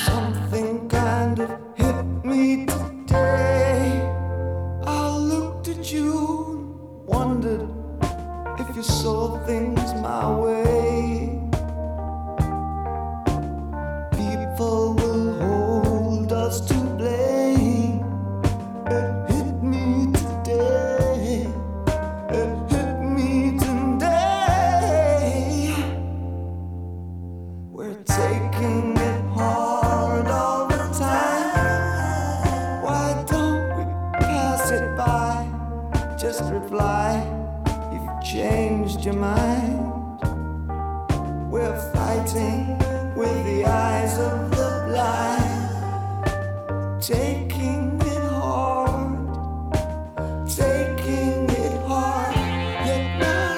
Something kind of hit me today. I looked at you and wondered if you saw things my way. People will hold us to blame. It hit me today. It hit me today. We're taking it hard all the time. Why don't we pass it by? Just reply if you've changed your mind. We're fighting with the eyes of the blind, taking it hard, taking it hard. Yet now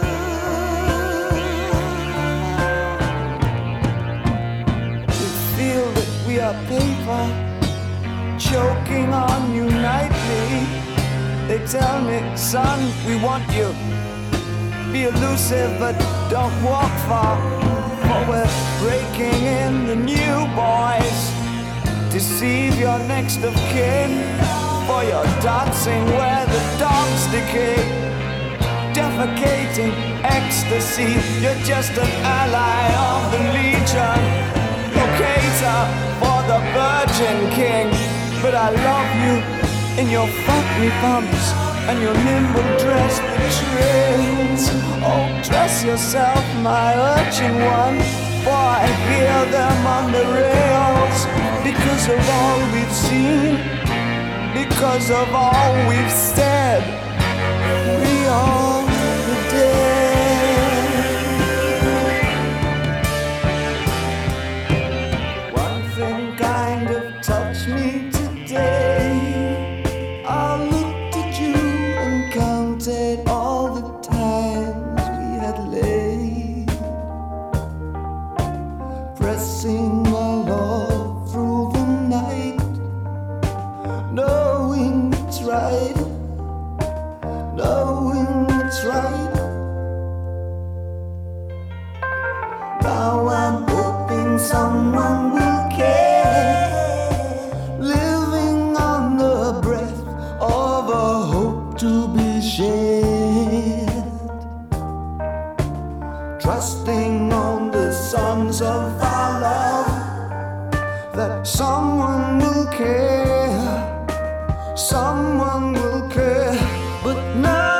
we feel that we are paper, choking on you nightly. They tell me, son, we want you. Be elusive, but don't walk far. For we're breaking in the new boys. Deceive your next of kin. For you're dancing where the dogs decay. Defecating ecstasy. You're just an ally of the legion. Locator for the Virgin King. But I love you in your fuck-me pumps and your nimble dress that trails. Oh, dress yourself, my urchin one, for I hear them on the rails. Because of all we've seen, because of all we've said, we are the dead. One thing kind of touched me today. I looked at you and counted all the times we had laid, pressing my love through the night, knowing it's right, knowing it's right. Now I'm hoping someone will care, living on the breath of a hope to be shared, trusting on the sons of our love that someone will care, someone will care. But now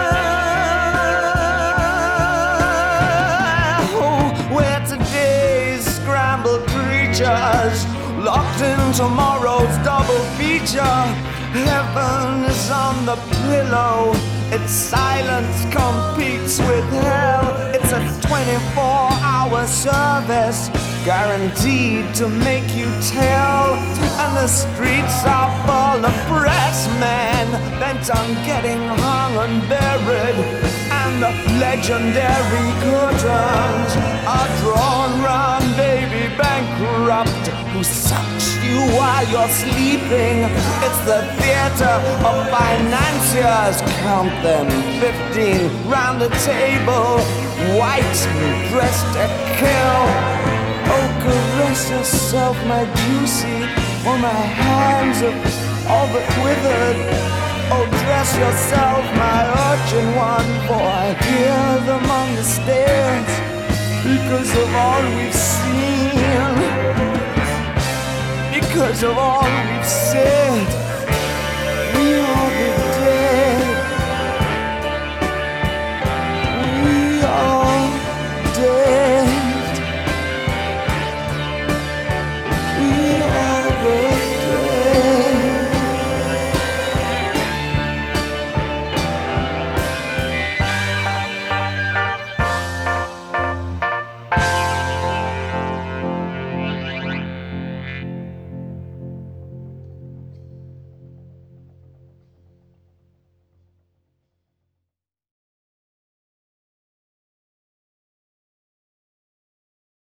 we're today's scrambled creatures, locked in tomorrow's double feature. Heaven is on the pillow, its silence competes with hell. It's a 24-hour service, guaranteed to make you tell. And the streets are full of press men, bent on getting hung and buried. And the legendary curtains are drawn round baby bankrupt, who sucks you while you're sleeping. It's the theater of financiers, count them, 15 round the table, white and dressed to kill. Oh, caress yourself, my juicy, for my hands are all but withered. Oh, dress yourself, my urchin one, for I hear them on the stairs. Because of all we've seen, because of all we've said.